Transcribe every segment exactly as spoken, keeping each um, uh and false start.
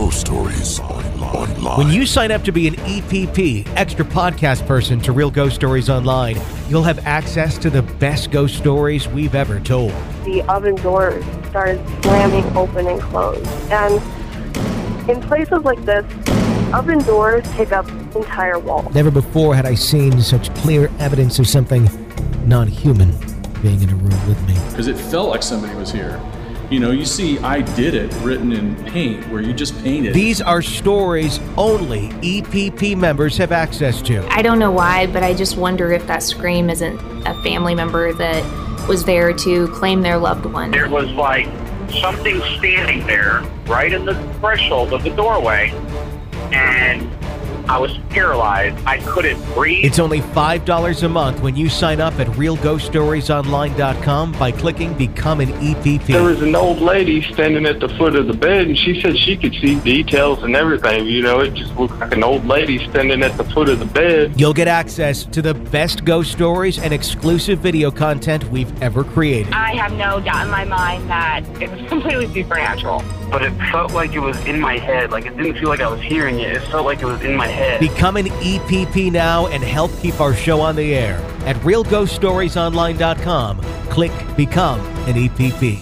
Ghost Stories Online. When you sign up to be an E P P, extra podcast person, to Real Ghost Stories Online, you'll have access to the best ghost stories we've ever told. The oven doors started slamming open and closed. And in places like this, oven doors take up entire walls. Never before had I seen such clear evidence of something non-human being in a room with me. Because it felt like somebody was here. You know, you see "I did it" written in paint, where you just painted. These are stories only E P P members have access to. I don't know why, but I just wonder if that scream isn't a family member that was there to claim their loved one. There was like something standing there right in the threshold of the doorway, and I was paralyzed. I couldn't breathe. It's only five dollars a month when you sign up at real ghost stories online dot com by clicking Become an E P P. There was an old lady standing at the foot of the bed, and she said she could see details and everything. You know, it just looked like an old lady standing at the foot of the bed. You'll get access to the best ghost stories and exclusive video content we've ever created. I have no doubt in my mind that it was completely supernatural. But it felt like it was in my head. Like, it didn't feel like I was hearing it. It felt like it was in my head. Become an E P P now and help keep our show on the air. At real ghost stories online dot com, click Become an E P P.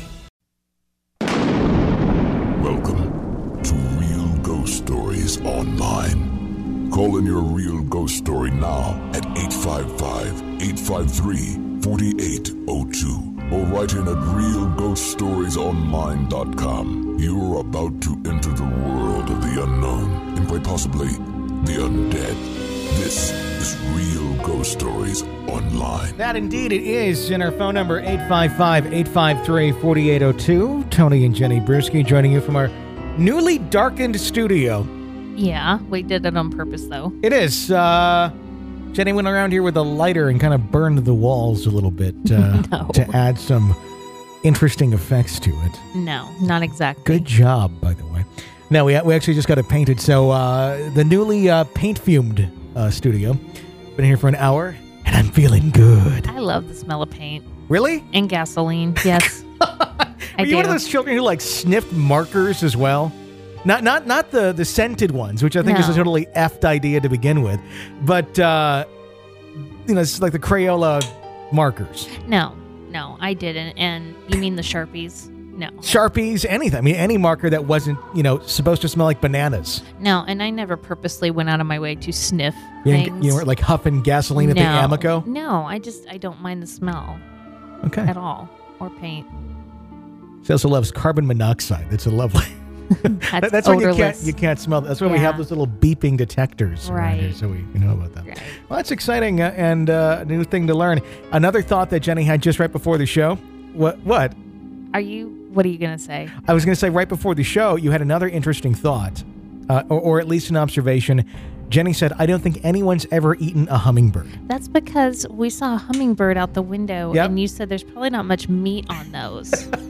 Welcome to Real Ghost Stories Online. Call in your real ghost story now at eight five five, eight five three, four eight zero two or write in at real ghost stories online dot com. You're about to enter the world of the unknown and quite possibly the undead. This is Real Ghost Stories Online. That indeed it is. And our phone number, eight five five, eight five three, four eight zero two. Tony and Jenny Brewski joining you from our newly darkened studio. Yeah, we did it on purpose, though. It is. Uh, Jenny went around here with a lighter and kind of burned the walls a little bit uh, no. to add some interesting effects to it. No, not exactly. Good job, by the way. No, we we actually just got it painted. So uh, the newly uh, paint-fumed uh, studio. Been here for an hour, and I'm feeling good. I love the smell of paint. Really? And gasoline, yes. Are I you do. one of those children who like sniffed markers as well? Not not not the, the scented ones, which I think No. is a totally effed idea to begin with. But, uh, you know, it's like the Crayola markers. No, no, I didn't. And you mean the Sharpies? No. Sharpies, anything. I mean, any marker that wasn't, you know, supposed to smell like bananas. No, and I never purposely went out of my way to sniff You, things. didn't- you weren't like huffing gasoline at no, the Amico? No, I just, I don't mind the smell Okay. at all. Or paint. She also loves carbon monoxide. That's a lovely... That's, That's when you can't odorless. you can't smell. That's when we Yeah. have those little beeping detectors around here, Right. so we you know about that. Right. Well, that's exciting uh, and uh, a new thing to learn. Another thought that Jenny had just right before the show. What? What? Are you, what are you going to say? I was going to say right before the show, you had another interesting thought, uh, or, or at least an observation. Jenny said, "I don't think anyone's ever eaten a hummingbird." That's because we saw a hummingbird out the window, Yep. and you said there's probably not much meat on those.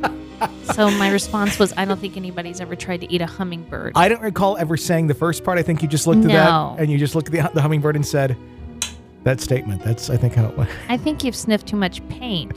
So my response was, I don't think anybody's ever tried to eat a hummingbird. I don't recall ever saying the first part. I think you just looked at No. that and you just looked at the, the hummingbird and said that statement. That's I think how it went. I think you've sniffed too much paint.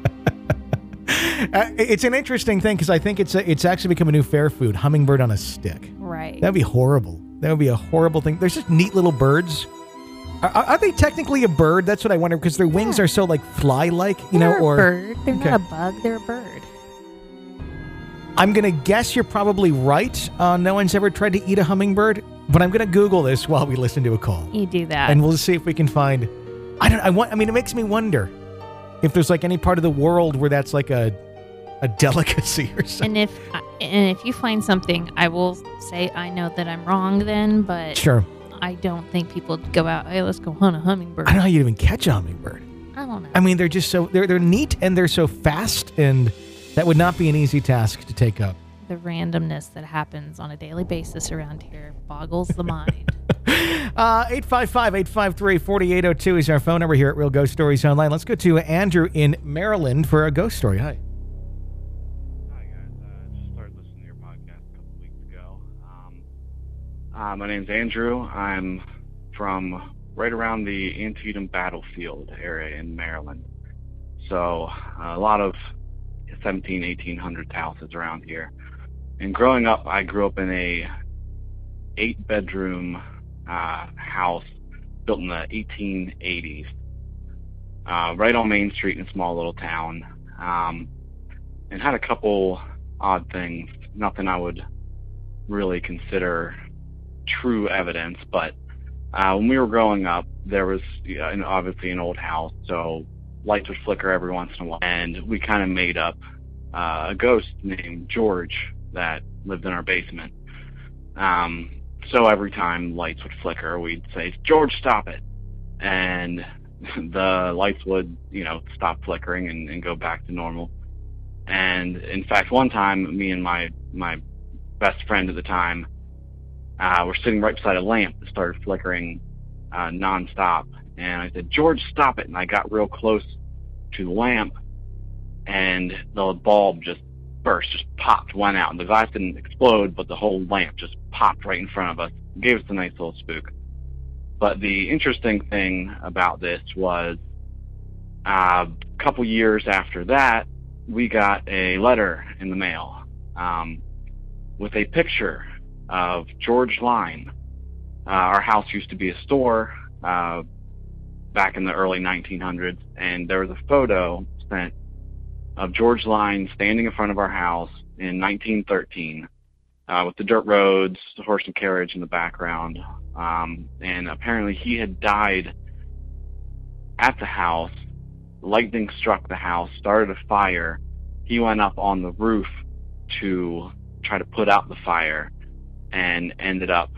Uh, it's an interesting thing because I think it's a, it's actually become a new fair food. Hummingbird on a stick. Right. That'd be horrible. That would be a horrible thing. There's just neat little birds. Are, are they technically a bird? That's what I wonder because their wings Yeah. are so like fly-like, you They're know. Or a bird. They're Okay. not a bug. They're a bird. I'm gonna guess you're probably right. Uh, no one's ever tried to eat a hummingbird, but I'm gonna Google this while we listen to a call, You do that. and we'll see if we can find. I don't. I want. I mean, it makes me wonder if there's like any part of the world where that's like a a delicacy or something. and if and if you find something, I will say I know that I'm wrong then, but Sure. I don't think people go out, hey, let's go hunt a hummingbird. I don't know how you even catch a hummingbird. I don't know. I mean, they're just so they're they're neat and they're so fast, and that would not be an easy task to take up. The randomness that happens on a daily basis around here boggles the mind. Uh, eight five five, eight five three, four eight zero two is our phone number here at Real Ghost Stories Online. Let's go to Andrew in Maryland for a ghost story. Hi. Hi guys, uh, just started listening to your podcast a couple weeks ago. Um, uh, my name's Andrew. I'm from right around the Antietam battlefield area in Maryland. So uh, a lot of seventeen, eighteen hundreds houses around here. And growing up, I grew up in a eight-bedroom uh, house built in the eighteen eighties, uh, right on Main Street in a small little town, um, and had a couple odd things. Nothing I would really consider true evidence, but uh, when we were growing up, there was uh, an, obviously an old house, so lights would flicker every once in a while, and we kind of made up uh, a ghost named George that lived in our basement. Um, so every time lights would flicker, we'd say, "George, stop it," and the lights would, you know, stop flickering and, and go back to normal. And in fact, one time, me and my my best friend at the time uh, were sitting right beside a lamp that started flickering uh, nonstop. And I said, "George, stop it." And I got real close to the lamp, and the bulb just burst, just popped, went out. And the glass didn't explode, but the whole lamp just popped right in front of us. It gave us a nice little spook. But the interesting thing about this was uh, a couple years after that, we got a letter in the mail um, with a picture of George Line. Uh, our house used to be a store uh, back in the early nineteen hundreds, and there was a photo sent of George Line standing in front of our house in nineteen thirteen uh, with the dirt roads, the horse and carriage in the background, um, and apparently he had died at the house. Lightning struck the house, started a fire. He went up on the roof to try to put out the fire and ended up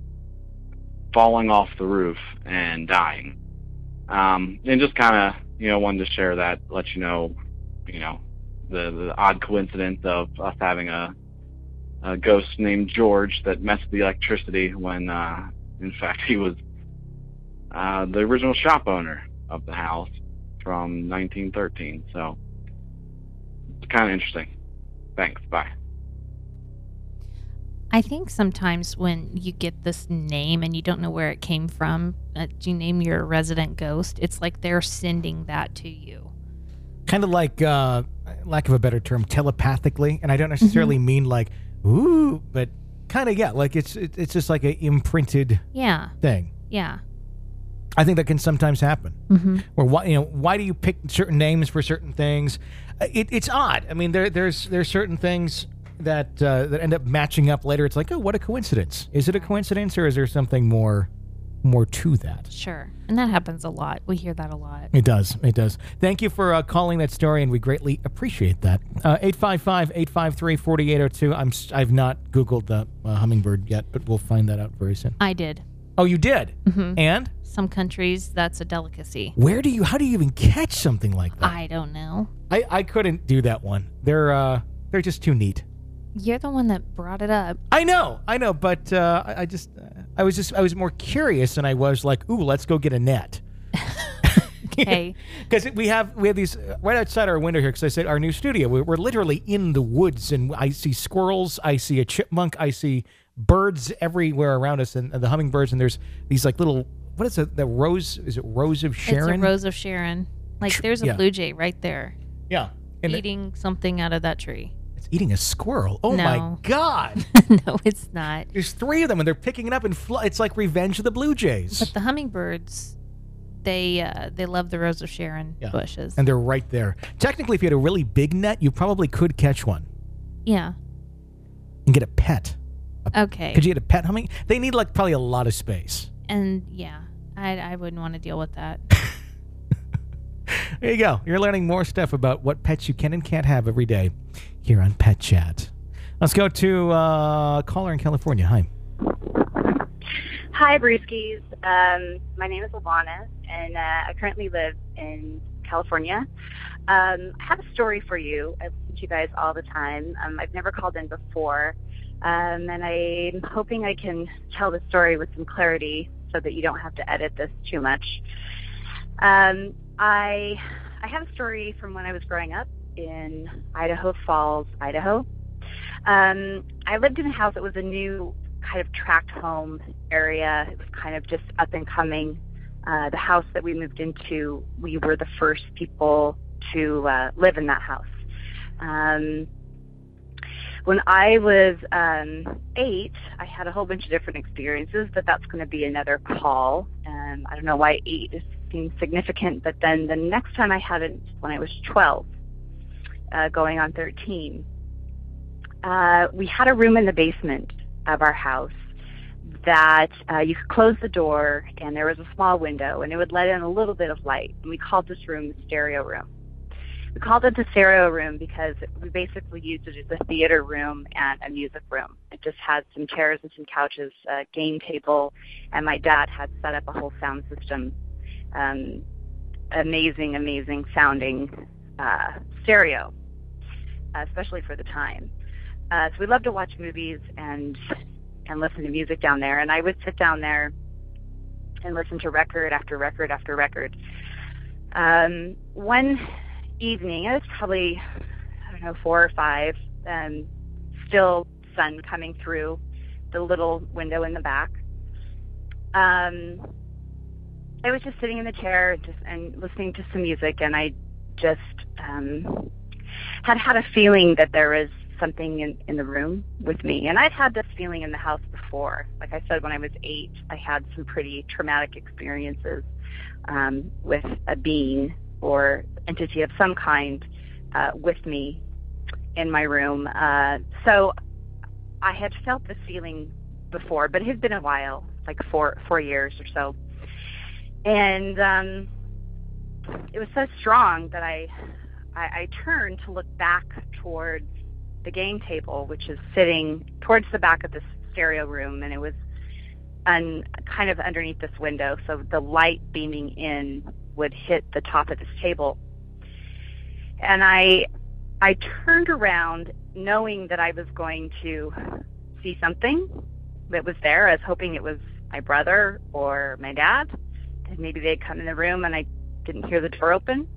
falling off the roof and dying. Um, and just kind of, you know, wanted to share that, let you know, you know, the, the odd coincidence of us having a, a ghost named George that messed with the electricity when, uh, in fact, he was uh, the original shop owner of the house from nineteen thirteen. So it's kind of interesting. Thanks. Bye. I think sometimes when you get this name and you don't know where it came from, uh, you name your resident ghost, it's like they're sending that to you. Kind of like, uh, lack of a better term, telepathically. And I don't necessarily mm-hmm. mean like, ooh, but kind of, yeah, like it's it, it's just like an imprinted yeah. thing. Yeah. I think that can sometimes happen. Mm-hmm. Or why, you know, why do you pick certain names for certain things? It, it's odd. I mean, there there's there's certain things that uh, that end up matching up later. It's like, oh, what a coincidence! Is it a coincidence, or is there something more more to that? Sure, and that happens a lot. We hear that a lot. It does. It does. Thank you for uh, calling that story, and we greatly appreciate that. Uh, eight five five, eight five three, four eight zero two. I'm I've not Googled the uh, hummingbird yet, but we'll find that out very soon. I did. Oh, you did? Mm-hmm. And? Some countries, that's a delicacy. Where do you, how do you even catch something like that? I don't know. I, I couldn't do that one. They're, uh, they're just too neat. You're the one that brought it up. I know, I know, but uh, I, I just, uh, I was just, I was more curious, and I was like, ooh, let's go get a net. Okay. Because we have, we have these, uh, right outside our window here, because I said our new studio, we're, we're literally in the woods, and I see squirrels, I see a chipmunk, I see birds everywhere around us, and, and the hummingbirds, and there's these like little, what is it, the rose, is it Rose of Sharon? It's a Rose of Sharon. Like there's a yeah. blue jay right there. Yeah. And eating it, something out of that tree. It's eating a squirrel. Oh no. my God. No, it's not. There's three of them, and they're picking it up and fly. It's like Revenge of the Blue Jays. But the hummingbirds, they uh, they love the Rose of Sharon yeah. bushes. And they're right there. Technically, if you had a really big net, you probably could catch one. Yeah. And get a pet. A, okay. Could you get a pet humming? They need like probably a lot of space. And yeah, I, I wouldn't want to deal with that. There you go. You're learning more stuff about what pets you can and can't have every day here on Pet Chat. Let's go to uh, a caller in California. Hi. Hi, Brewskis. Um, my name is Ivana, and uh, I currently live in California. Um, I have a story for you. I listen to you guys all the time. Um, I've never called in before, um, and I'm hoping I can tell the story with some clarity so that you don't have to edit this too much. Um, I I have a story from when I was growing up in Idaho Falls, Idaho. Um, I lived in a house that was a new kind of tract home area. It was kind of just up and coming. Uh, the house that we moved into, we were the first people to uh, live in that house. Um, When I was um, eight, I had a whole bunch of different experiences, but that's going to be another call. Um, I don't know why eight is, seems significant, but then the next time I had it when I was twelve, uh, going on thirteen. Uh, we had a room in the basement of our house that uh, you could close the door, and there was a small window, and it would let in a little bit of light. And we called this room the stereo room. We called it the stereo room because we basically used it as a theater room and a music room. It just had some chairs and some couches, a game table, and my dad had set up a whole sound system. Um, amazing, amazing sounding uh, stereo, uh, especially for the time. Uh, so we loved to watch movies and and listen to music down there. And I would sit down there and listen to record after record after record. Um, one evening, it was probably, I don't know, four or five, um, still sun coming through the little window in the back. Um, I was just sitting in the chair just, and listening to some music, and I just um, had had a feeling that there was something in, in the room with me. And I'd had this feeling in the house before. Like I said, when I was eight, I had some pretty traumatic experiences um, with a being or entity of some kind uh, with me in my room. Uh, so I had felt this feeling before, but it had been a while, like four four years or so. And um, it was so strong that I, I I turned to look back towards the game table, which is sitting towards the back of the stereo room, and it was un, kind of underneath this window, so the light beaming in would hit the top of this table. And I I turned around knowing that I was going to see something that was there. I was hoping it was my brother or my dad, and maybe they'd come in the room and I didn't hear the door open.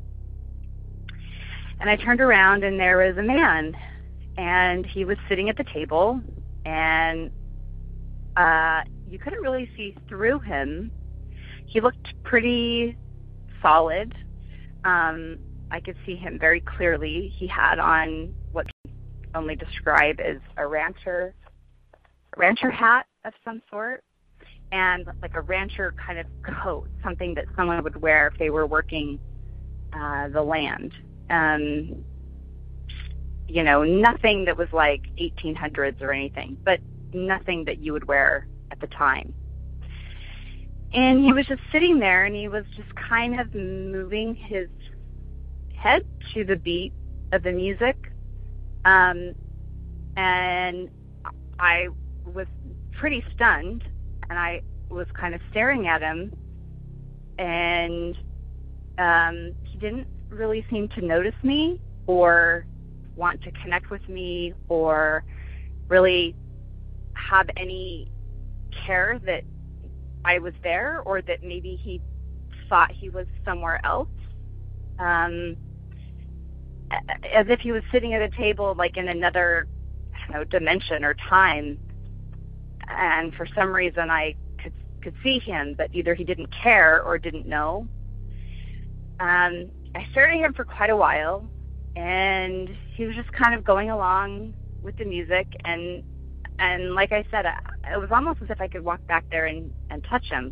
And I turned around and there was a man, and he was sitting at the table, and uh, you couldn't really see through him. He looked pretty solid. Um, I could see him very clearly. He had on what I can only describe as a rancher, a rancher hat of some sort, and like a rancher kind of coat, something that someone would wear if they were working uh, the land. Um, you know, nothing that was like eighteen hundreds or anything, but nothing that you would wear at the time. And he was just sitting there, and he was just kind of moving his head to the beat of the music. Um, and I was pretty stunned, and I was kind of staring at him, and um, he didn't really seem to notice me or want to connect with me or really have any care that I was there, or that maybe he thought he was somewhere else. Um, as if he was sitting at a table like in another, I don't know, dimension or time. And for some reason I could could see him, but either he didn't care or didn't know. Um, I stared at him for quite a while, and he was just kind of going along with the music, and and like I said, I, it was almost as if I could walk back there and, and touch him.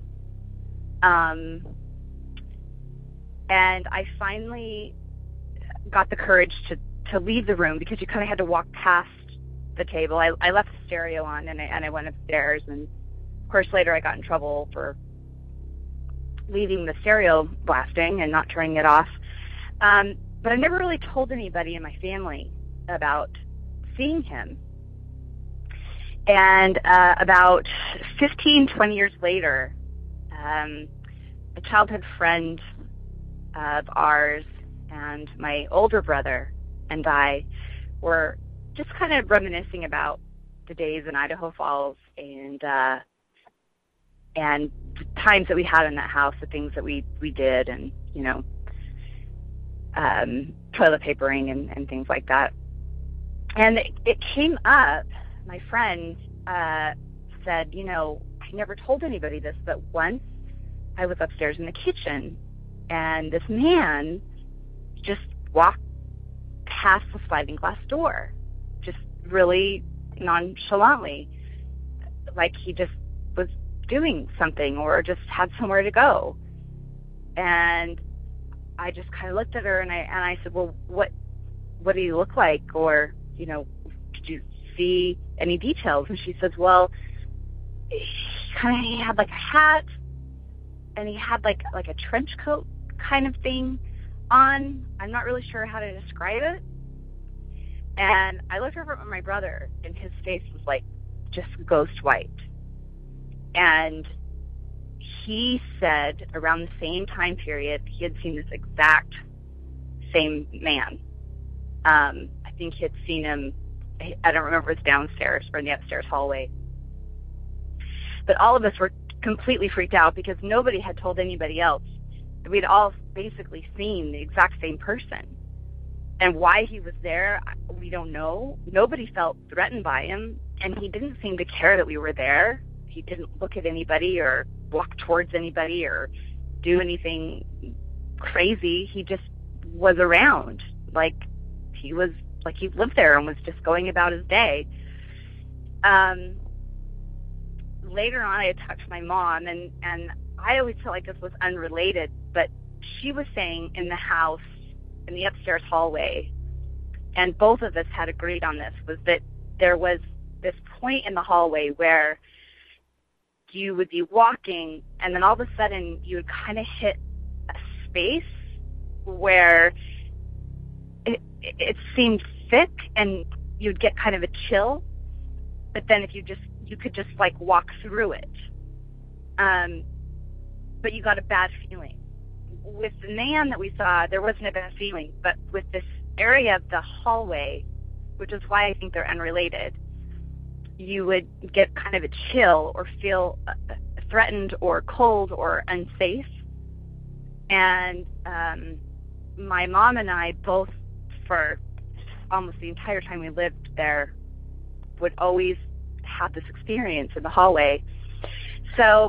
Um, and I finally got the courage to, to leave the room, because you kind of had to walk past the table. I, I left the stereo on, and I, and I went upstairs, and of course later I got in trouble for leaving the stereo blasting and not turning it off. Um, but I never really told anybody in my family about seeing him. And uh, about fifteen, twenty years later, um, a childhood friend of ours and my older brother and I were just kind of reminiscing about the days in Idaho Falls and uh, and the times that we had in that house, the things that we, we did, and, you know, um, toilet papering and, and things like that. And it, it came up, my friend uh, said, you know, I never told anybody this, but once I was upstairs in the kitchen, and this man just walked past the sliding glass door, just really nonchalantly, like he just was doing something or just had somewhere to go. And I just kind of looked at her and I and I said, well, what what do you look like? Or, you know, did you see any details? And she says, well, he kind of he had like a hat and he had like like a trench coat kind of thing on. I'm not really sure how to describe it. And I looked over at my brother, and his face was like just ghost white. And he said around the same time period, he had seen this exact same man. Um, I think he had seen him, I don't remember if it was downstairs or in the upstairs hallway. But all of us were completely freaked out because nobody had told anybody else. We'd all basically seen the exact same person. And why he was there, we don't know. Nobody felt threatened by him, and he didn't seem to care that we were there. He didn't look at anybody or walk towards anybody or do anything crazy. He just was around, like he was, like he lived there and was just going about his day. Um, later on, I had talked to my mom, and, and I always felt like this was unrelated, but she was saying in the house, in the upstairs hallway, and both of us had agreed on this, was that there was this point in the hallway where you would be walking, and then all of a sudden you would kind of hit a space where it, it seemed thick, and you'd get kind of a chill, but then if you just, you could just like walk through it. Um, but you got a bad feeling. With the man that we saw, there wasn't a bad feeling, but with this area of the hallway, which is why I think they're unrelated, you would get kind of a chill or feel uh, threatened or cold or unsafe. And um, my mom and I both, for almost the entire time we lived there, would always have this experience in the hallway. So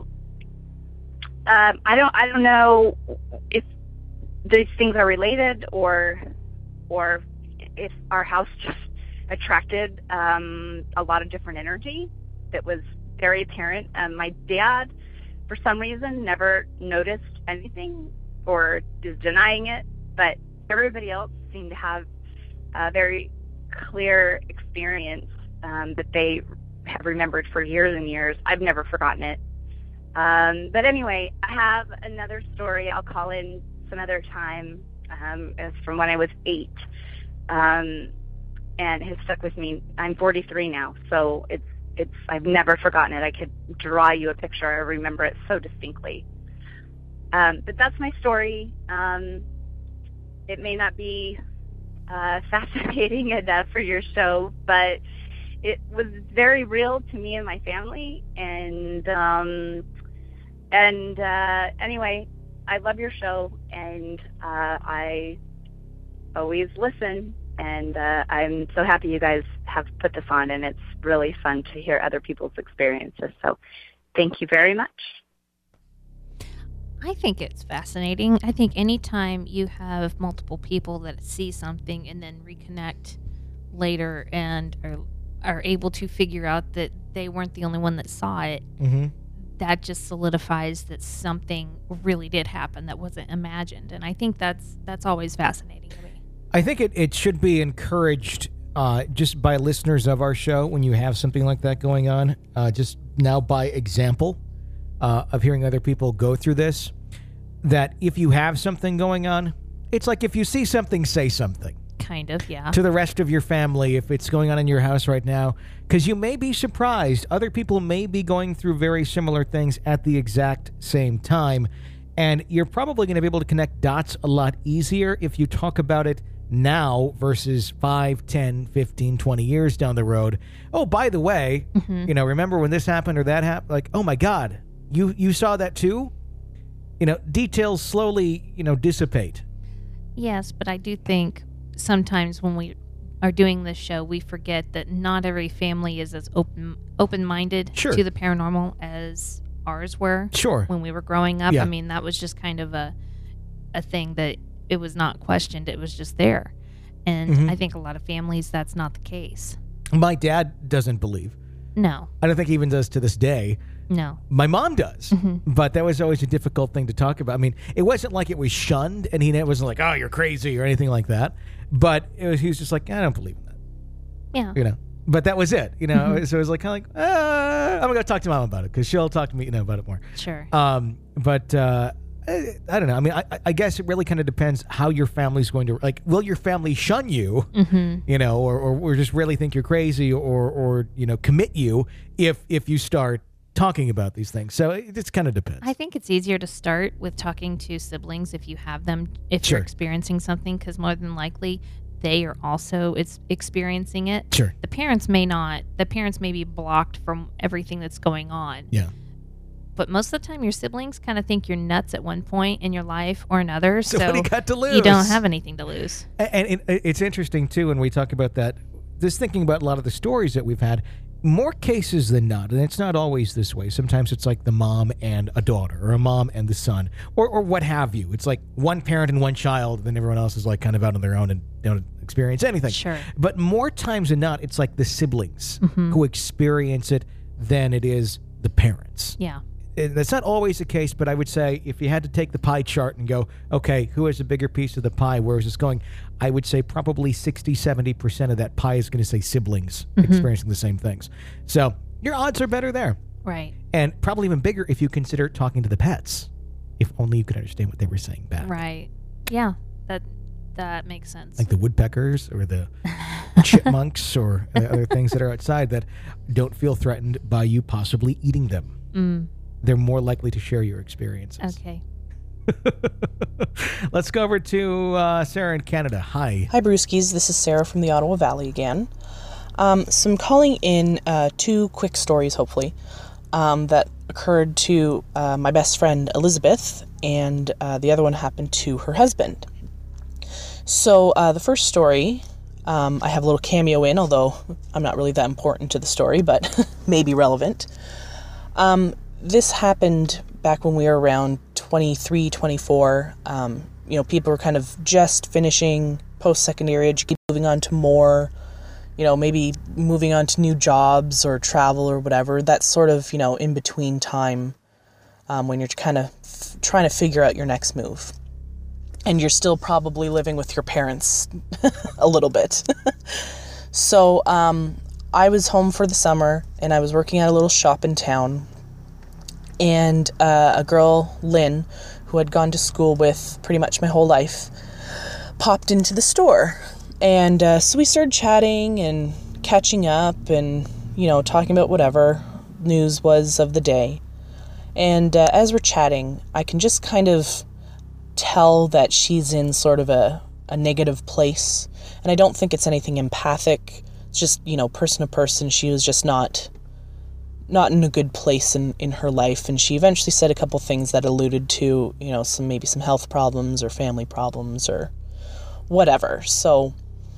Um, I don't. I don't know if these things are related, or, or if our house just attracted um, a lot of different energy that was very apparent. Um, my dad, for some reason, never noticed anything or is denying it, but everybody else seemed to have a very clear experience um, that they have remembered for years and years. I've never forgotten it. Um, but anyway, I have another story I'll call in some other time. Um, it's from when I was eight, um, and has stuck with me. I'm forty-three now, so it's it's I've never forgotten it. I could draw you a picture. I remember it so distinctly. Um, but that's my story. Um, it may not be uh, fascinating enough for your show, but it was very real to me and my family, and um, and uh, anyway, I love your show, and uh, I always listen, and uh, I'm so happy you guys have put this on, and it's really fun to hear other people's experiences. So thank you very much. I think it's fascinating. I think anytime you have multiple people that see something and then reconnect later and are, are able to figure out that they weren't the only one that saw it, mm-hmm. that just solidifies that something really did happen that wasn't imagined. And I think that's that's always fascinating to me. I think it, it should be encouraged uh, just by listeners of our show when you have something like that going on, uh, just now by example uh, of hearing other people go through this, that if you have something going on, it's like if you see something, say something. Kind of, yeah. To the rest of your family if it's going on in your house right now, because you may be surprised. Other people may be going through very similar things at the exact same time, and you're probably going to be able to connect dots a lot easier if you talk about it now versus five, ten, fifteen, twenty years down the road. Oh, by the way, mm-hmm. you know, remember when this happened or that happened? Like, oh my God, you you saw that too? You know, details slowly, you know, dissipate. Yes, but I do think sometimes when we are doing this show, we forget that not every family is as open open-minded sure. to the paranormal as ours were. Sure. When we were growing up. Yeah. I mean, that was just kind of a a thing that it was not questioned. It was just there. And mm-hmm. I think a lot of families, that's not the case. My dad doesn't believe. No. I don't think he even does to this day. No. My mom does, Mm-hmm. but that was always a difficult thing to talk about. I mean, it wasn't like it was shunned, and he wasn't like, "Oh, you're crazy" or anything like that. But it was, he was just like, "I don't believe in that." Yeah. You know. But that was it. You know. Mm-hmm. So it was like kind of like, uh, I'm gonna go talk to mom about it because she'll talk to me, you know, about it more. Sure. Um. But uh, I, I don't know. I mean, I, I guess it really kind of depends how your family's going to like. Will your family shun you? Mm-hmm. You know, or, or or just really think you're crazy, or or you know, commit you if if you start talking about these things. So it just kind of depends. I think it's easier to start with talking to siblings if you have them, if Sure. you're experiencing something, because more than likely they are also it's experiencing it. Sure. The parents may not. The parents may be blocked from everything that's going on. Yeah. But most of the time, your siblings kind of think you're nuts at one point in your life or another. So So, what do you got to You don't lose? have anything to lose. And, and it, it's interesting too when we talk about that. Just thinking about a lot of the stories that we've had, more cases than not, and it's not always this way. Sometimes it's like the mom and a daughter, or a mom and the son, or or what have you. It's like one parent and one child, then everyone else is like kind of out on their own and don't experience anything. Sure. But more times than not, it's like the siblings Mhm. who experience it than it is the parents. Yeah. Uh, That's not always the case, but I would say if you had to take the pie chart and go, okay, who has a bigger piece of the pie? Where is this going? I would say probably sixty, seventy percent of that pie is going to say siblings Mhm. experiencing the same things. So your odds are better there. Right. And probably even bigger if you consider talking to the pets. If only you could understand what they were saying back. Right. Yeah. That that makes sense. Like the woodpeckers or the chipmunks or the other things that are outside that don't feel threatened by you possibly eating them. Mm. They're more likely to share your experiences. Okay. Let's go over to uh, Sarah in Canada. Hi. Hi, Brewskis. This is Sarah from the Ottawa Valley again. Um, so I'm calling in uh, two quick stories, hopefully, um, that occurred to uh, my best friend Elizabeth, and uh, the other one happened to her husband. So uh, the first story, um, I have a little cameo in, although I'm not really that important to the story, but maybe relevant. Um, this happened back when we were around twenty-three, twenty-four. Um, you know, people were kind of just finishing post-secondary education, moving on to more, you know, maybe moving on to new jobs or travel or whatever. That's sort of, you know, in between time um, when you're kind of f- trying to figure out your next move. And you're still probably living with your parents a little bit. So um, I was home for the summer, and I was working at a little shop in town. And uh, a girl, Lynn, who I'd gone to school with pretty much my whole life, popped into the store. And uh, so we started chatting and catching up and, you know, talking about whatever news was of the day. And uh, as we're chatting, I can just kind of tell that she's in sort of a, a negative place. And I don't think it's anything empathic. It's just, you know, person to person, she was just not... not in a good place in, in her life, and she eventually said a couple things that alluded to, you know, some maybe some health problems or family problems or whatever. So,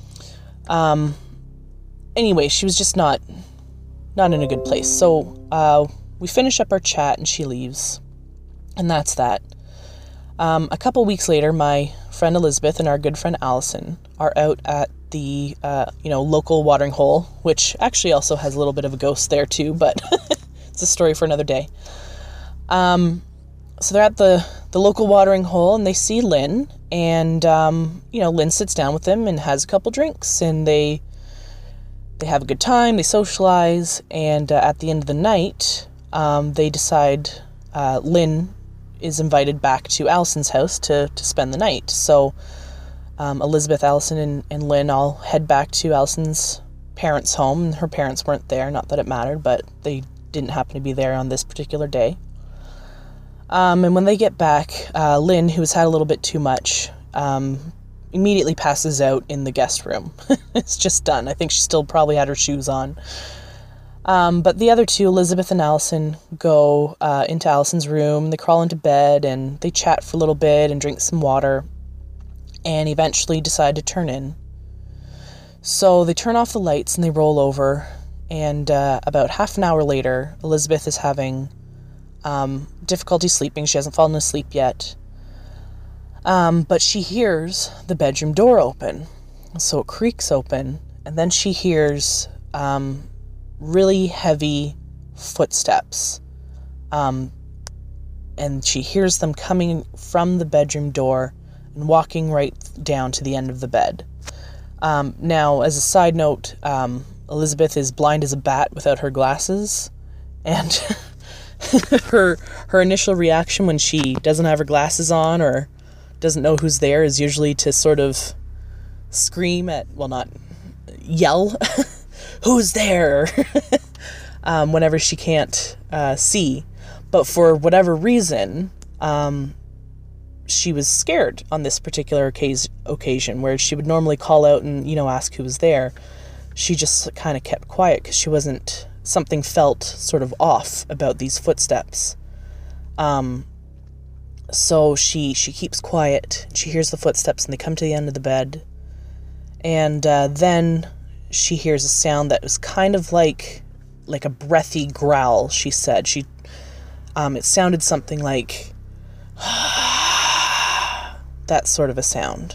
um, anyway, she was just not not in a good place. So, uh, we finish up our chat and she leaves, and that's that. Um, a couple weeks later, my friend Elizabeth and our good friend Allison are out at the, uh, you know, local watering hole, which actually also has a little bit of a ghost there too, but it's a story for another day. Um, so they're at the, the local watering hole, and they see Lynn, and, um, you know, Lynn sits down with them and has a couple drinks, and they, they have a good time, they socialize, and uh, at the end of the night, um, they decide, uh, Lynn is invited back to Allison's house to, to spend the night. So, Um, Elizabeth, Allison, and, and Lynn all head back to Allison's parents' home. And her parents weren't there, not that it mattered, but they didn't happen to be there on this particular day. Um, and when they get back, uh, Lynn, who's had a little bit too much, um, immediately passes out in the guest room. It's just done. I think she still probably had her shoes on. Um, but the other two, Elizabeth and Allison, go uh, into Allison's room. They crawl into bed, and they chat for a little bit and drink some water, and eventually decide to turn in. So they turn off the lights and they roll over, and uh, about half an hour later, Elizabeth is having um, difficulty sleeping. She hasn't fallen asleep yet. Um, but she hears the bedroom door open. So it creaks open, and then she hears um, really heavy footsteps. Um, and she hears them coming from the bedroom door and walking right down to the end of the bed. Um, now, as a side note, um, Elizabeth is blind as a bat without her glasses, and her her initial reaction when she doesn't have her glasses on or doesn't know who's there is usually to sort of scream at, well, not yell, who's there, um, whenever she can't uh, see. But for whatever reason, um, she was scared on this particular occasion, where she would normally call out and, you know, ask who was there. She just kind of kept quiet because she wasn't, something felt sort of off about these footsteps. Um, so she, she keeps quiet. She hears the footsteps and they come to the end of the bed. And uh, then she hears a sound that was kind of like, like a breathy growl, she said. She, um, it sounded something like that sort of a sound.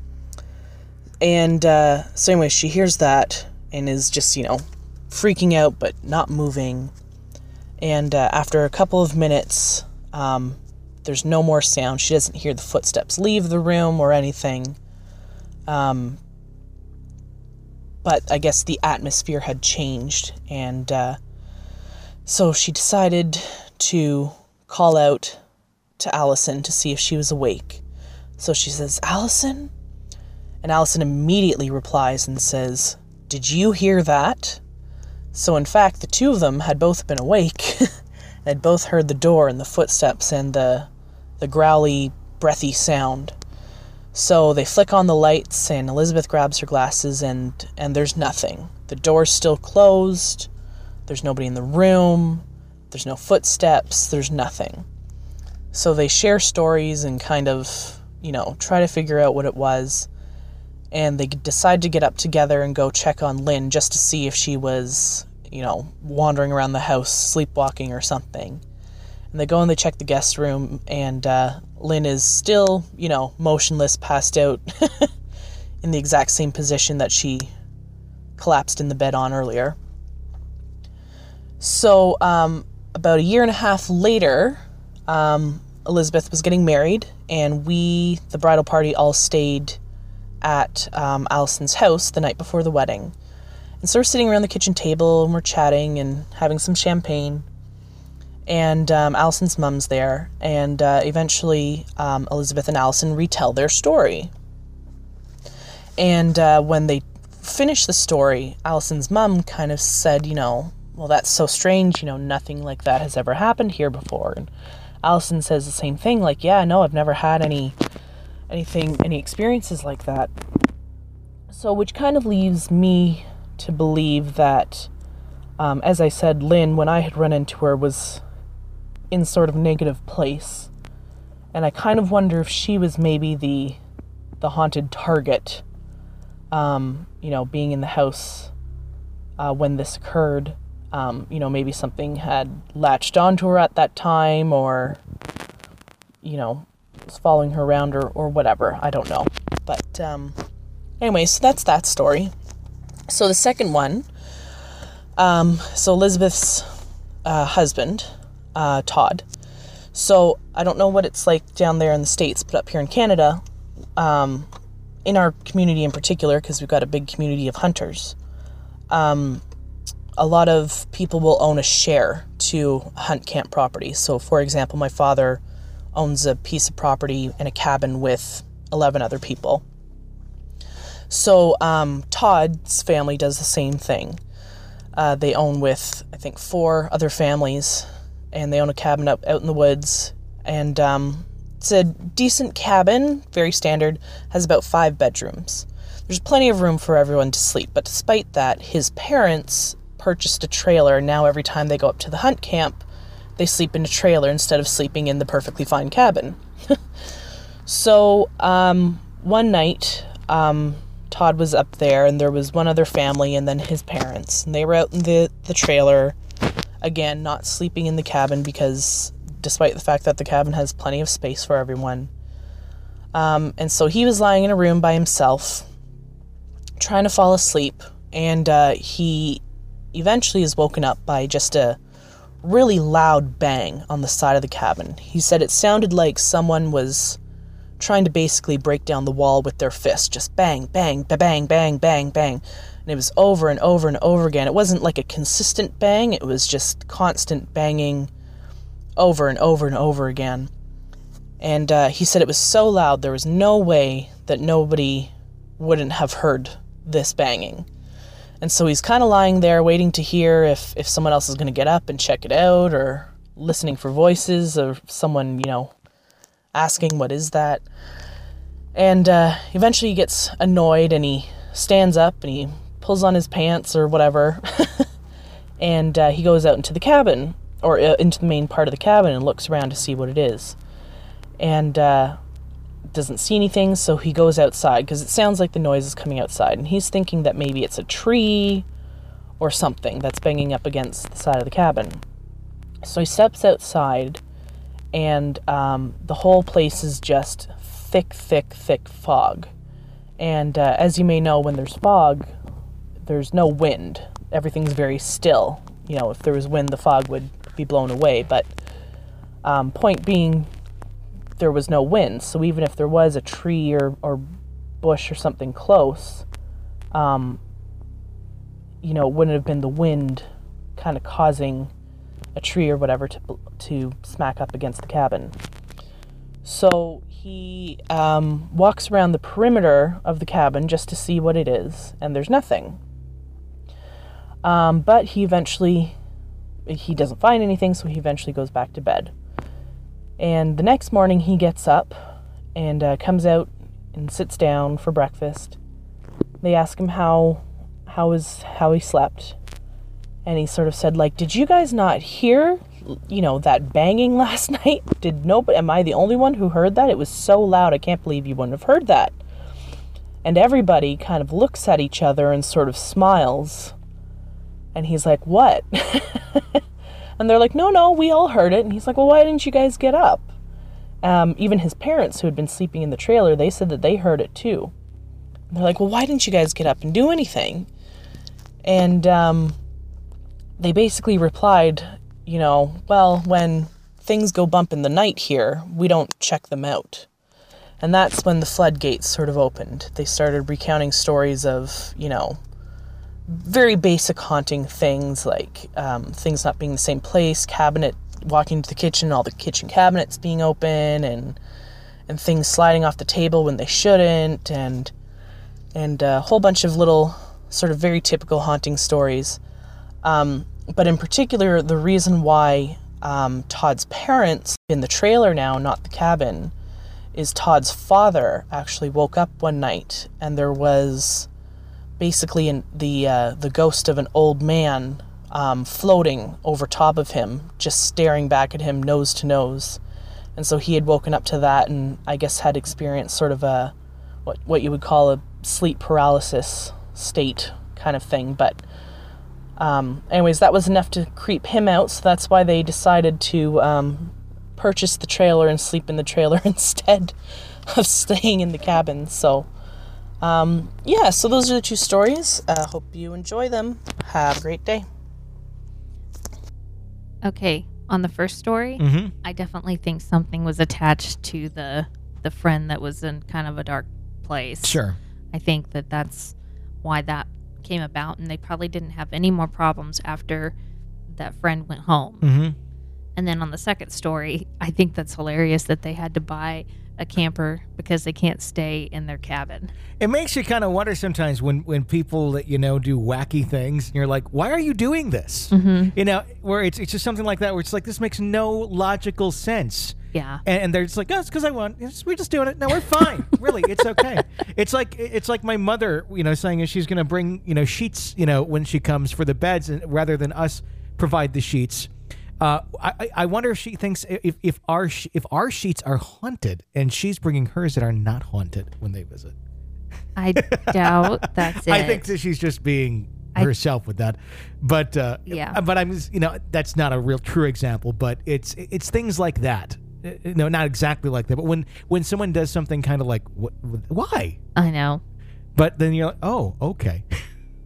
And uh, so anyway, she hears that and is just, you know, freaking out but not moving. And uh, after a couple of minutes, um, there's no more sound. She doesn't hear the footsteps leave the room or anything. Um, but I guess the atmosphere had changed, and uh, so she decided to call out to Allison to see if she was awake. So she says, "Allison?" And Allison immediately replies and says, "Did you hear that?" So in fact, the two of them had both been awake. They'd both heard the door and the footsteps and the the growly, breathy sound. So they flick on the lights, and Elizabeth grabs her glasses, and, and there's nothing. The door's still closed. There's nobody in the room. There's no footsteps. There's nothing. So they share stories and kind of, you know, try to figure out what it was. And they decide to get up together and go check on Lynn just to see if she was, you know, wandering around the house, sleepwalking or something. And they go and they check the guest room, and uh, Lynn is still, you know, motionless, passed out in the exact same position that she collapsed in the bed on earlier. So um, about a year and a half later, um, Elizabeth was getting married, and we, the bridal party, all stayed at um, Allison's house the night before the wedding. And so we're sitting around the kitchen table, and we're chatting and having some champagne. And um, Allison's mum's there, and uh, eventually um, Elizabeth and Allison retell their story. And uh, when they finish the story, Allison's mum kind of said, you know, "Well, that's so strange, you know, nothing like that has ever happened here before." And Allison says the same thing, like, "Yeah, no, I've never had any anything, any experiences like that." So, which kind of leaves me to believe that, um, as I said, Lynn, when I had run into her, was in sort of negative place. And I kind of wonder if she was maybe the the haunted target, um, you know, being in the house uh, when this occurred. Um, you know, maybe something had latched onto her at that time, or, you know, was following her around, or, or whatever. I don't know. But um, anyway, so that's that story. So the second one, um, so Elizabeth's uh, husband, uh, Todd. So I don't know what it's like down there in the States, but up here in Canada, um, in our community in particular, because we've got a big community of hunters, um, a lot of people will own a share to hunt camp property. So for example, my father owns a piece of property in a cabin with eleven other people. So um, Todd's family does the same thing. Uh, they own with, I think, four other families, and they own a cabin up out in the woods. And um, it's a decent cabin, very standard, has about five bedrooms. There's plenty of room for everyone to sleep, but despite that, his parents purchased a trailer, and now every time they go up to the hunt camp, they sleep in a trailer instead of sleeping in the perfectly fine cabin. So um, one night, um, Todd was up there, and there was one other family and then his parents, and they were out in the, the trailer, again, not sleeping in the cabin, because despite the fact that the cabin has plenty of space for everyone. Um, and so he was lying in a room by himself, trying to fall asleep, And uh, he eventually is woken up by just a really loud bang on the side of the cabin. He said it sounded like someone was trying to basically break down the wall with their fist. Just bang, bang, ba-bang, bang, bang, bang. And it was over and over and over again. It wasn't like a consistent bang. It was just constant banging over and over and over again. And uh, he said it was so loud, there was no way that nobody wouldn't have heard this banging. And so he's kind of lying there waiting to hear if, if someone else is going to get up and check it out, or listening for voices, or someone, you know, asking, what is that? And uh, eventually he gets annoyed and he stands up and he pulls on his pants or whatever. And uh, he goes out into the cabin, or uh, into the main part of the cabin, and looks around to see what it is. And uh, doesn't see anything, so he goes outside, because it sounds like the noise is coming outside. And he's thinking that maybe it's a tree or something that's banging up against the side of the cabin. So he steps outside, and um, the whole place is just thick, thick, thick fog. And uh, as you may know, when there's fog, there's no wind. Everything's very still. You know, if there was wind, the fog would be blown away. But um, point being, there was no wind. So even if there was a tree or, or bush or something close, um, you know, it wouldn't have been the wind kind of causing a tree or whatever to to smack up against the cabin. So he um, walks around the perimeter of the cabin just to see what it is, and there's nothing. Um, but he eventually, he doesn't find anything, so he eventually goes back to bed. And the next morning he gets up and uh, comes out and sits down for breakfast. They ask him how how is how he slept, and he sort of said, like, did you guys not hear, you know, that banging last night? Did nobody? Am I the only one who heard that? It was so loud. I can't believe you wouldn't have heard that. And everybody kind of looks at each other and sort of smiles. And he's like, what? And they're like, no, no, we all heard it. And he's like, well, why didn't you guys get up? Um, even his parents, who had been sleeping in the trailer, they said that they heard it too. And they're like, well, why didn't you guys get up and do anything? And um, they basically replied, you know, well, when things go bump in the night here, we don't check them out. And that's when the floodgates sort of opened. They started recounting stories of, you know, very basic haunting things, like um, things not being in the same place, cabinet, walking into the kitchen, all the kitchen cabinets being open, and and things sliding off the table when they shouldn't, and and a whole bunch of little sort of very typical haunting stories. Um, but in particular, the reason why um, Todd's parents in the trailer now, not the cabin, is Todd's father actually woke up one night and there was basically in the uh, the ghost of an old man um, floating over top of him, just staring back at him nose to nose. And so he had woken up to that, and I guess had experienced sort of a what what you would call a sleep paralysis state kind of thing. But um, anyways, that was enough to creep him out, so that's why they decided to um, purchase the trailer and sleep in the trailer instead of staying in the cabin. So Um, yeah, so those are the two stories. Uh, hope you enjoy them. Have a great day. Okay, on the first story, mm-hmm. I definitely think something was attached to the the friend that was in kind of a dark place. Sure. I think that that's why that came about, and they probably didn't have any more problems after that friend went home. Mm-hmm. And then on the second story, I think that's hilarious that they had to buy a camper because they can't stay in their cabin. It makes you kind of wonder sometimes when, when people that you know do wacky things, and you're like, why are you doing this? Mm-hmm. You know, where it's it's just something like that, where it's like, this makes no logical sense. Yeah. And, and they're just like, oh, it's because I want. It's, we're just doing it. No, we're fine. Really, it's okay. It's like it's like my mother, you know, saying she's going to bring, you know, sheets, you know, when she comes for the beds, and rather than us provide the sheets. Uh, I, I wonder if she thinks if, if our if our sheets are haunted, and she's bringing hers that are not haunted when they visit. I doubt that's it. I think that she's just being I, herself with that, but uh, yeah. But I'm you know that's not a real true example, but it's it's things like that. No, not exactly like that, but when when someone does something kind of like what, why? I know. But then you're like, oh, okay.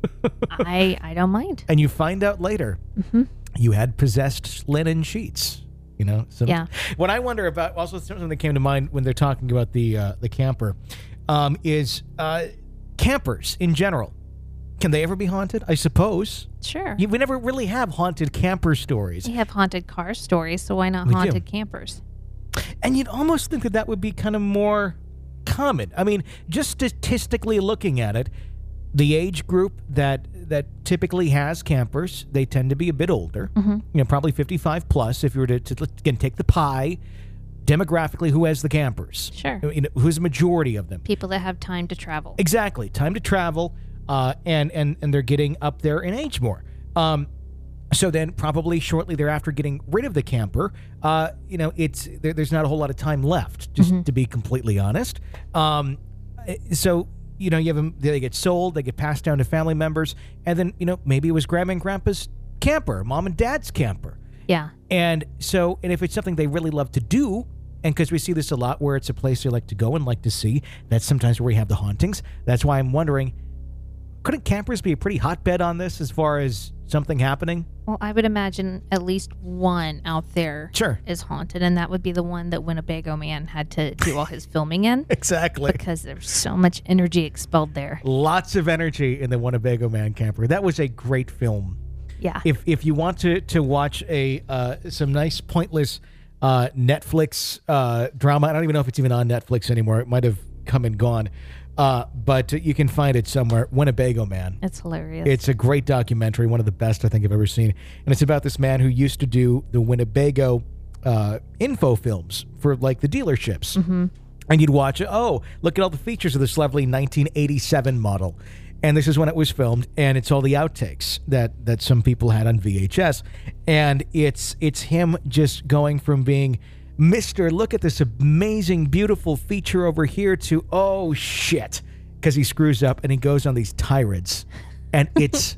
I I don't mind. And you find out later Mm-hmm. you had possessed linen sheets. You know, so Yeah. What I wonder about, also something that came to mind when they're talking about the uh, the camper, um, is uh, campers in general. Can they ever be haunted? I suppose. Sure. You, we never really have haunted camper stories. We have haunted car stories, so why not We do. haunted campers? And you'd almost think that that would be kind of more common. I mean, just statistically looking at it, the age group that that typically has campers, they tend to be a bit older. Mhm. You know, probably fifty-five plus. If you were to, to again take the pie, demographically, who has the campers? Sure. You know, who's the majority of them? People that have time to travel. Exactly, time to travel, uh, and and and they're getting up there in age more. Um, so then, probably shortly thereafter, getting rid of the camper. Uh, you know, it's there, there's not a whole lot of time left, just Mhm. to be completely honest. Um, so you know, you have them. They get sold, they get passed down to family members, and then you know maybe it was grandma and grandpa's camper, mom and dad's camper. Yeah. And so, and if it's something they really love to do, and because we see this a lot where it's a place they like to go and like to see, that's sometimes where we have the hauntings. That's why I'm wondering, couldn't campers be a pretty hotbed on this as far as something happening? Well, I would imagine at least one out there Sure. is haunted, and that would be the one that Winnebago Man had to do all his filming in. Exactly. Because there's so much energy expelled there. Lots of energy in the Winnebago Man camper. That was a great film. Yeah. If if you want to to watch a uh, some nice pointless uh, Netflix uh, drama, I don't even know if it's even on Netflix anymore. It might have come and gone, uh, but you can find it somewhere. Winnebago Man. It's hilarious. It's a great documentary, one of the best I think I've ever seen, and it's about this man who used to do the Winnebago uh, info films for like the dealerships. Mhm. And you'd watch it. Oh, look at all the features of this lovely nineteen eighty-seven model. And this is when it was filmed, and it's all the outtakes that, that some people had on V H S. And it's it's him just going from being, Mister, look at this amazing, beautiful feature over here, to, oh, shit, because he screws up and he goes on these tirades. And it's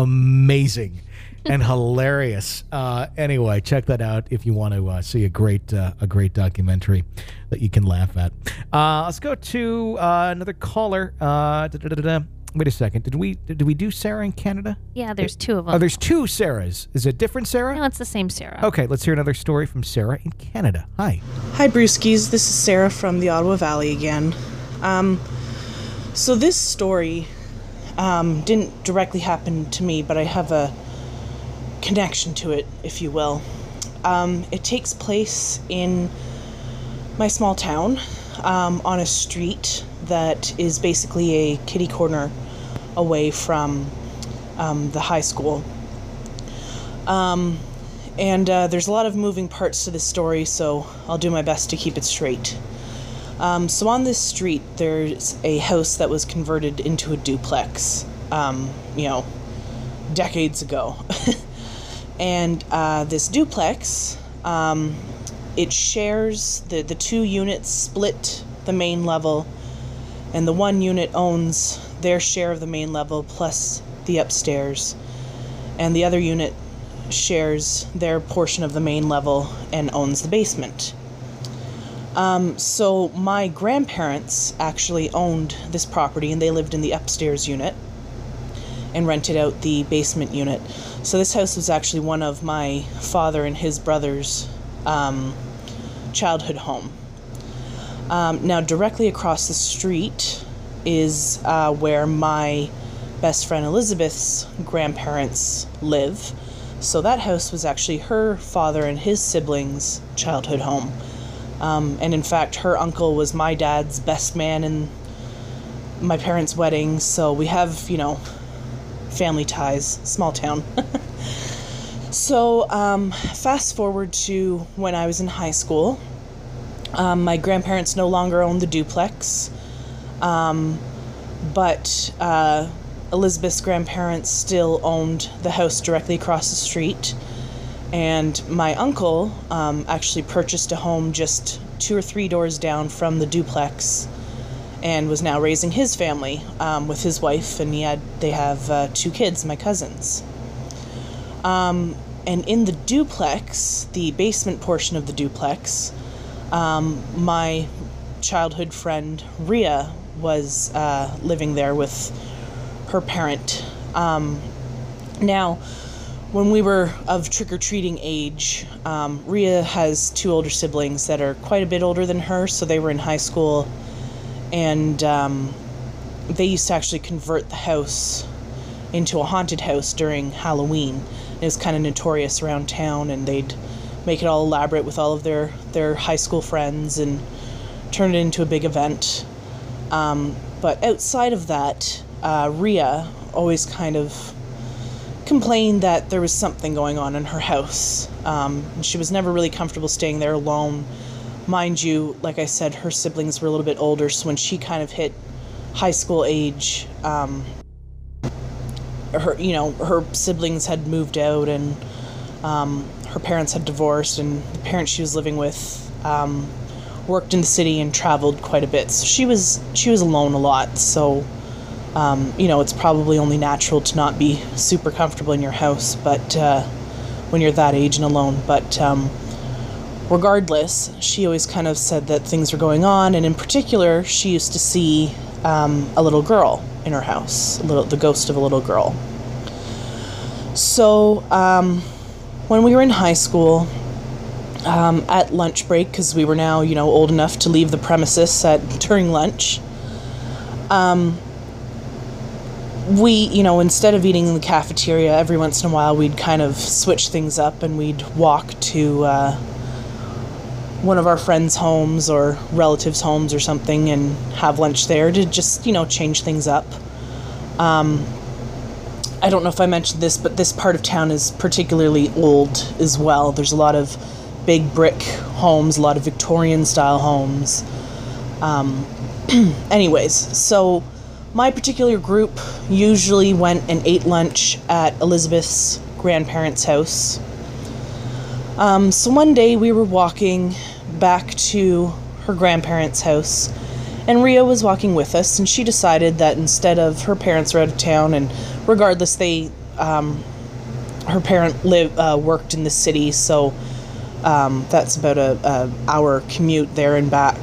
amazing and hilarious. Uh, anyway, check that out if you want to uh, see a great uh, a great documentary that you can laugh at. Uh, let's go to uh, another caller. Uh, da, da, da, da. Wait a second. Did we did we do Sarah in Canada? Yeah, there's two of them. Oh, there's two Sarahs. Is it different Sarah? No, it's the same Sarah. Okay, let's hear another story from Sarah in Canada. Hi. Hi, Brewskis. This is Sarah from the Ottawa Valley again. Um, so this story um, didn't directly happen to me, but I have a connection to it, if you will. Um, it takes place in my small town, um, on a street that is basically a kitty corner away from um, the high school. Um, and uh, there's a lot of moving parts to this story, so I'll do my best to keep it straight. Um, so on this street, there's a house that was converted into a duplex, um, you know, decades ago. And uh, this duplex, um, it shares, the, the two units split the main level, and the one unit owns their share of the main level plus the upstairs, and the other unit shares their portion of the main level and owns the basement. Um, so my grandparents actually owned this property, and they lived in the upstairs unit and rented out the basement unit. So this house was actually one of my father and his brother's um, childhood home. Um, now, directly across the street is uh, where my best friend Elizabeth's grandparents live. So that house was actually her father and his siblings' childhood home. Um, and in fact, her uncle was my dad's best man in my parents' wedding. So we have, you know, family ties, small town. So um, fast forward to when I was in high school. Um, my grandparents no longer owned the duplex, um, but uh, Elizabeth's grandparents still owned the house directly across the street, and my uncle um, actually purchased a home just two or three doors down from the duplex, and was now raising his family um, with his wife, and he had they have uh, two kids, my cousins. Um, and in the duplex, the basement portion of the duplex, Um, my childhood friend Rhea was uh, living there with her parent Um, now, when we were of trick-or-treating age, um, Rhea has two older siblings that are quite a bit older than her, so they were in high school, and um, they used to actually convert the house into a haunted house during Halloween. It was kind of notorious around town, and they'd make it all elaborate with all of their, their high school friends and turn it into a big event. Um, but outside of that, uh, Rhea always kind of complained that there was something going on in her house. Um, and she was never really comfortable staying there alone. Mind you, like I said, her siblings were a little bit older, so when she kind of hit high school age, um, her, you know, her siblings had moved out, and um, her parents had divorced, and the parents she was living with um, worked in the city and traveled quite a bit. So she was she was alone a lot. So um, you know, it's probably only natural to not be super comfortable in your house, but uh, when you're that age and alone. But um, regardless, she always kind of said that things were going on, and in particular, she used to see um, a little girl in her house, a little, the ghost of a little girl. So um, when we were in high school, um, at lunch break, because we were now, you know, old enough to leave the premises at during lunch, um, we, you know, instead of eating in the cafeteria, every once in a while we'd kind of switch things up, and we'd walk to uh, one of our friends' homes or relatives' homes or something and have lunch there to just, you know, change things up. Um, I don't know if I mentioned this, but this part of town is particularly old as well. There's a lot of big brick homes, a lot of Victorian-style homes. Um, anyways, so my particular group usually went and ate lunch at Elizabeth's grandparents' house. Um, so one day we were walking back to her grandparents' house, and Rhea was walking with us, and she decided that instead of, her parents were out of town, and regardless, they, um, her parent lived, uh, worked in the city, so um, that's about a, a hour commute there and back.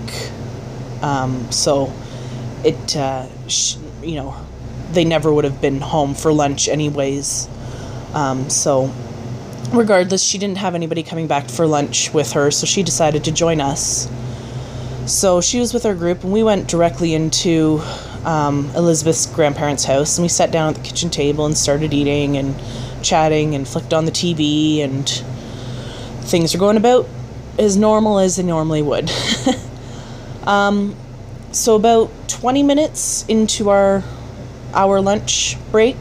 Um, so it, uh, sh- you know, they never would have been home for lunch anyways. Um, so regardless, she didn't have anybody coming back for lunch with her, so she decided to join us. So she was with our group, and we went directly into um, Elizabeth's grandparents' house, and we sat down at the kitchen table and started eating and chatting and flicked on the T V, and things were going about as normal as they normally would. um, so about twenty minutes into our our lunch break,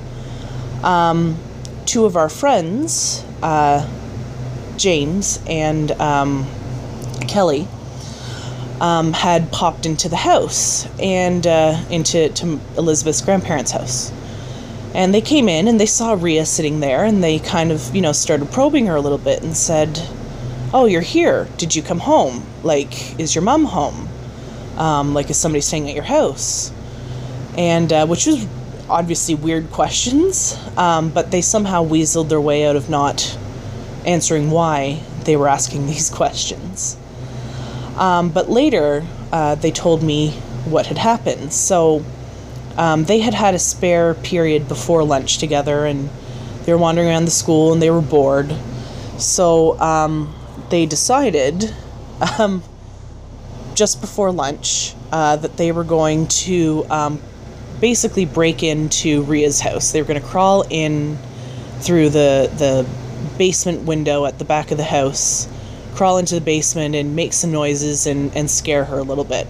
um, two of our friends, uh, James and um, Kelly, um, had popped into the house and uh, into to Elizabeth's grandparents' house. And they came in and they saw Rhea sitting there, and they kind of, you know, started probing her a little bit and said, "Oh, you're here. Did you come home? Like, is your mom home? Um, like, is somebody staying at your house?" And, uh, which was obviously weird questions, um, but they somehow weaseled their way out of not answering why they were asking these questions. Um, but later, uh, they told me what had happened. So, um, they had had a spare period before lunch together, and they were wandering around the school, and they were bored. So, um, they decided, um, just before lunch, uh, that they were going to, um, basically break into Rhea's house. They were going to crawl in through the the basement window at the back of the house, crawl into the basement and make some noises and, and scare her a little bit.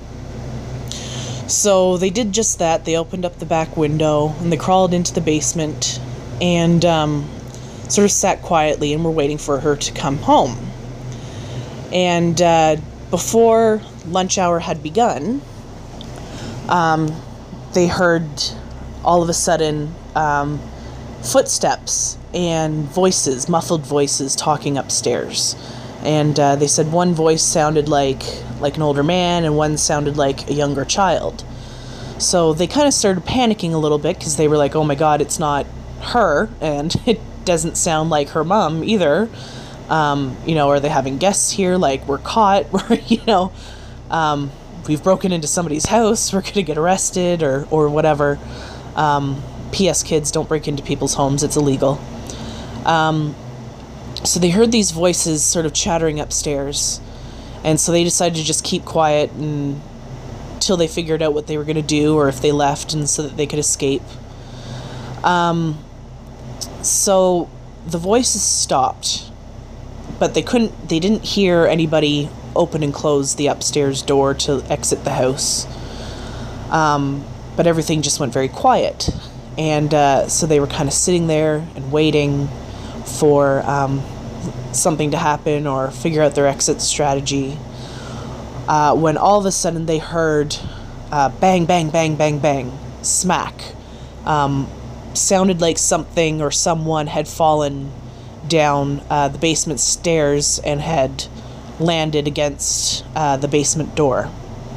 So they did just that. They opened up the back window and they crawled into the basement and um, sort of sat quietly and were waiting for her to come home. And uh, before lunch hour had begun, um, they heard all of a sudden um, footsteps and voices, muffled voices talking upstairs. And uh, they said one voice sounded like like an older man and one sounded like a younger child. So they kind of started panicking a little bit because they were like, oh my god, it's not her, and it doesn't sound like her mom either. Um, you know, are they having guests here? Like, we're caught, we're, you know, um, we've broken into somebody's house, we're going to get arrested or, or whatever. Um, P S kids, don't break into people's homes. It's illegal. Um, so they heard these voices sort of chattering upstairs. And so they decided to just keep quiet and, until they figured out what they were going to do, or if they left, and so that they could escape. Um, so the voices stopped, but they couldn't, they didn't hear anybody open and close the upstairs door to exit the house. Um, but everything just went very quiet. And uh, so they were kind of sitting there and waiting for um, something to happen or figure out their exit strategy. Uh, when all of a sudden they heard uh, bang, bang, bang, bang, bang, smack. Um, sounded like something or someone had fallen down uh, the basement stairs and had landed against uh, the basement door.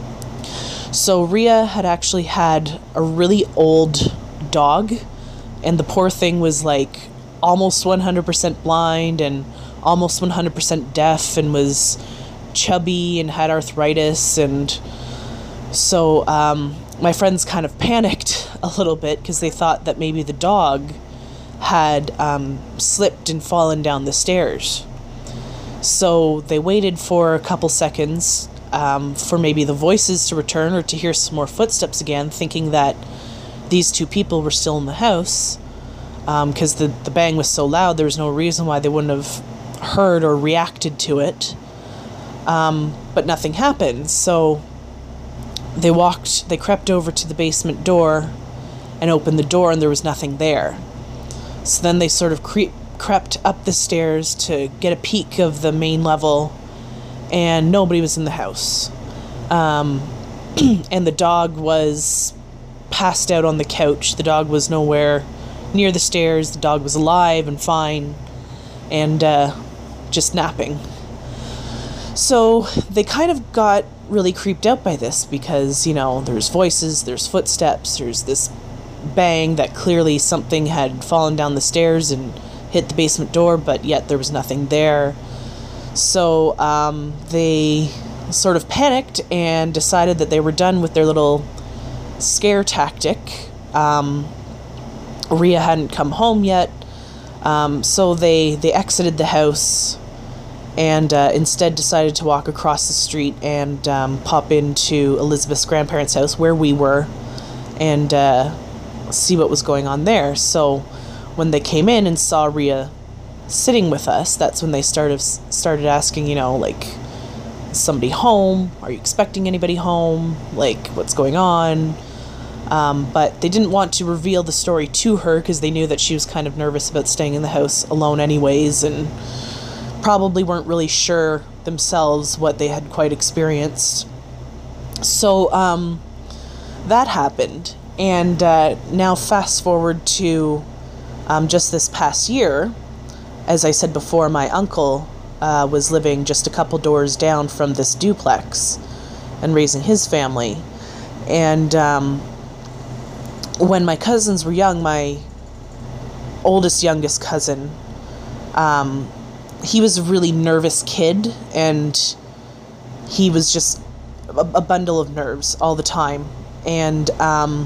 So Rhea had actually had a really old dog, and the poor thing was like almost one hundred percent blind and almost one hundred percent deaf, and was chubby and had arthritis. And so um, my friends kind of panicked a little bit because they thought that maybe the dog had um, slipped and fallen down the stairs. So they waited for a couple seconds um, for maybe the voices to return or to hear some more footsteps again, thinking that these two people were still in the house, because um, the, the bang was so loud, there was no reason why they wouldn't have heard or reacted to it. Um, but nothing happened, so they walked, they crept over to the basement door and opened the door, and there was nothing there. So then they sort of creep, crept up the stairs to get a peek of the main level, and nobody was in the house. Um, and the dog was passed out on the couch. The dog was nowhere near the stairs. The dog was alive and fine and uh, just napping. So they kind of got really creeped out by this because, you know, there's voices, there's footsteps, there's this bang that clearly something had fallen down the stairs and hit the basement door, but yet there was nothing there. So um, they sort of panicked and decided that they were done with their little scare tactic. Um, Rhea hadn't come home yet, um, so they, they exited the house and uh, instead decided to walk across the street and um, pop into Elizabeth's grandparents' house where we were and uh, see what was going on there. So when they came in and saw Rhea sitting with us, that's when they started started asking, you know, like, is somebody home? Are you expecting anybody home? Like, what's going on? Um, but they didn't want to reveal the story to her because they knew that she was kind of nervous about staying in the house alone anyways, and probably weren't really sure themselves what they had quite experienced. So um, that happened. And uh, now fast forward to um, just this past year. As I said before, my uncle uh, was living just a couple doors down from this duplex and raising his family. And um, when my cousins were young, my oldest, youngest cousin, um, he was a really nervous kid, and he was just a, a bundle of nerves all the time. And um,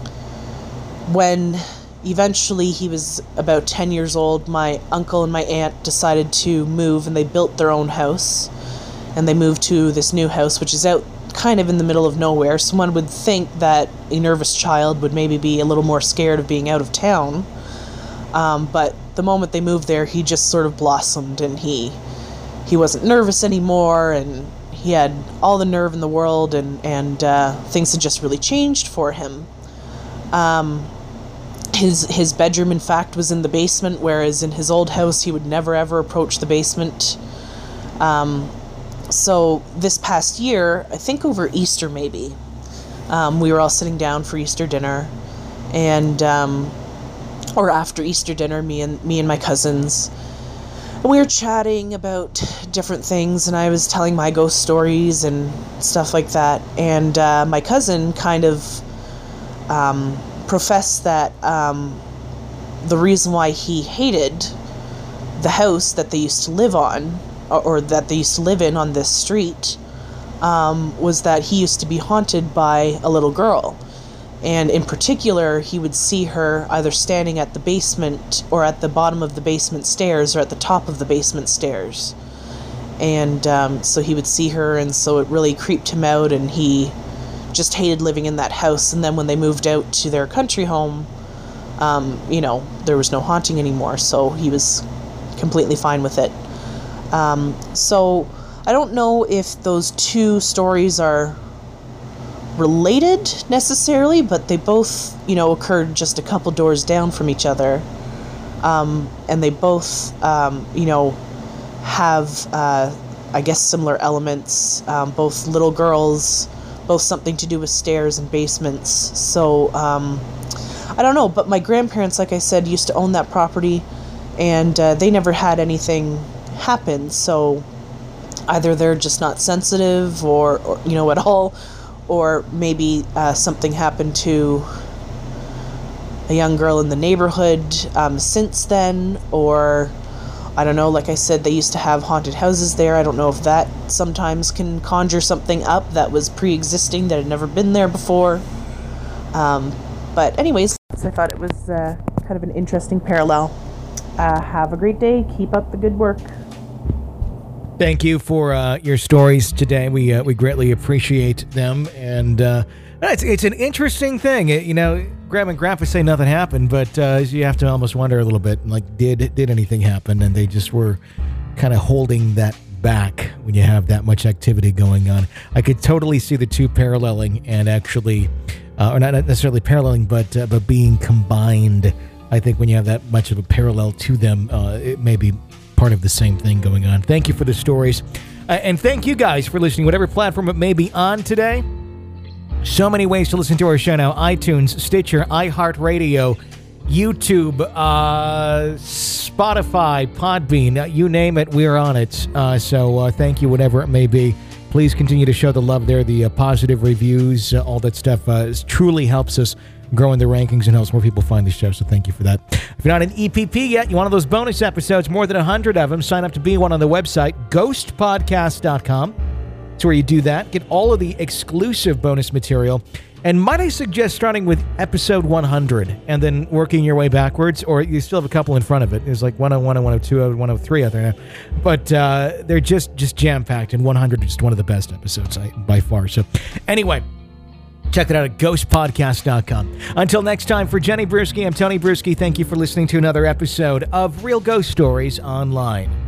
when eventually he was about ten years old, my uncle and my aunt decided to move, and they built their own house, and they moved to this new house, which is out kind of in the middle of nowhere. Someone would think that a nervous child would maybe be a little more scared of being out of town, um, but the moment they moved there, he just sort of blossomed, and he he wasn't nervous anymore, and he had all the nerve in the world, and, and uh, things had just really changed for him. Um, his his bedroom, in fact, was in the basement, whereas in his old house, he would never ever approach the basement. Um, so this past year, I think over Easter maybe, um, we were all sitting down for Easter dinner, and um, or after Easter dinner, me and me and my cousins, and we were chatting about different things, and I was telling my ghost stories and stuff like that, and uh, my cousin kind of um, professed that um, the reason why he hated the house that they used to live on, or, or that they used to live in on this street, um, was that he used to be haunted by a little girl. And in particular, he would see her either standing at the basement or at the bottom of the basement stairs or at the top of the basement stairs. And um, so he would see her, and so it really creeped him out, and he just hated living in that house. And then when they moved out to their country home, um, you know, there was no haunting anymore, so he was completely fine with it. Um, so I don't know if those two stories are related necessarily, but they both, you know, occurred just a couple doors down from each other. Um, and they both, um, you know, have, uh, I guess, similar elements. Um, both little girls, both something to do with stairs and basements. So, um, I don't know, but my grandparents, like I said, used to own that property, and uh, they never had anything happen. So either they're just not sensitive or, or you know, at all, or maybe uh, something happened to a young girl in the neighborhood um, since then, or I don't know, like I said, they used to have haunted houses there. I don't know if that sometimes can conjure something up that was pre-existing, that had never been there before. Um, but anyways, I thought it was uh, kind of an interesting parallel. Uh, have a great day. Keep up the good work. Thank you for uh, your stories today. We uh, we greatly appreciate them, and uh, it's it's an interesting thing. It, you know, Grandma and Grandpa say nothing happened, but uh, you have to almost wonder a little bit, like, did did anything happen? And they just were kind of holding that back when you have that much activity going on. I could totally see the two paralleling and actually, uh, or not necessarily paralleling, but uh, but being combined. I think when you have that much of a parallel to them, uh, it may be part of the same thing going on. Thank you for the stories. Uh, and thank you guys for listening, whatever platform it may be on today. So many ways to listen to our show now. iTunes, Stitcher, iHeartRadio, YouTube, uh, Spotify, Podbean, uh, you name it, we're on it. Uh, so uh, thank you, whatever it may be. Please continue to show the love there, the uh, positive reviews, uh, all that stuff uh, truly helps us grow in the rankings and helps more people find the show, so thank you for that. If you're not an E P P yet, you want one of those bonus episodes, more than one hundred of them, sign up to be one on the website, ghost podcast dot com. That's where you do that. Get all of the exclusive bonus material. And might I suggest starting with episode one hundred and then working your way backwards, or you still have a couple in front of it. There's like one oh one and one oh two and one oh three out there now. But uh, they're just, just jam-packed, and one hundred is just one of the best episodes I, by far. So anyway, check it out at ghost podcast dot com. Until next time, for Jenny Brewski, I'm Tony Brewski. Thank you for listening to another episode of Real Ghost Stories Online.